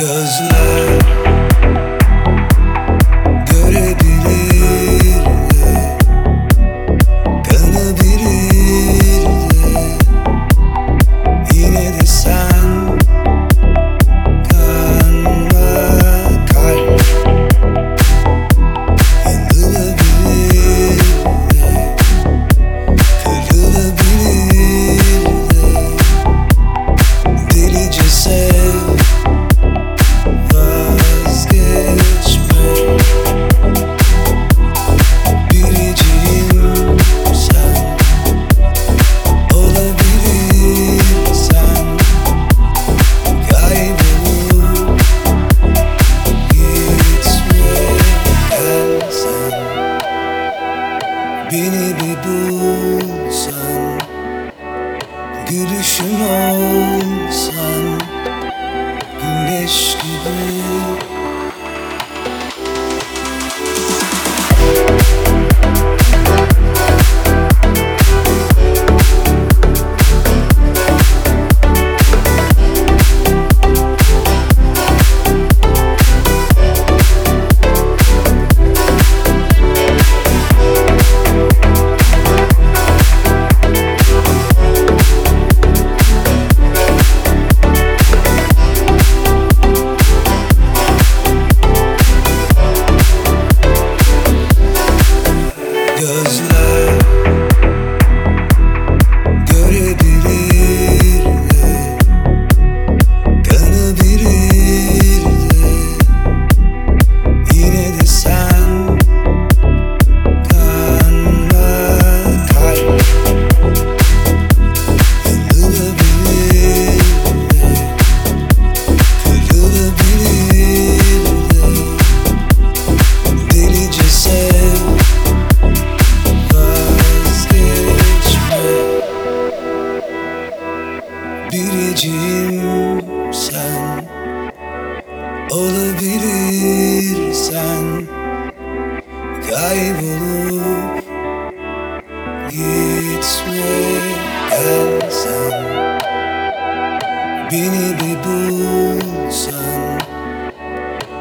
Gözler görebilir de, kanabilir de, yine de sen kanma kalp. Yanılabilir de, kırılabilir de, delice sev, vazgeçme. Biriciyim sen, olabilirsen kaybolup gitme. Gel sen, beni bir bulsan, gülüşüm olsan, güneş gibi. Gözler görebilir de, kanabilir de, yine de sen kanma kalp. Yanılabilir de, kırılabilir de, delice sev, vazgeçme. Biriciyim sen, olabilirsen kaybolup gitme. Gel sen, beni bir bulsan,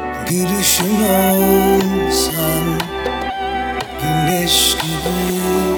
gülüşüm olsan, güneş gibi.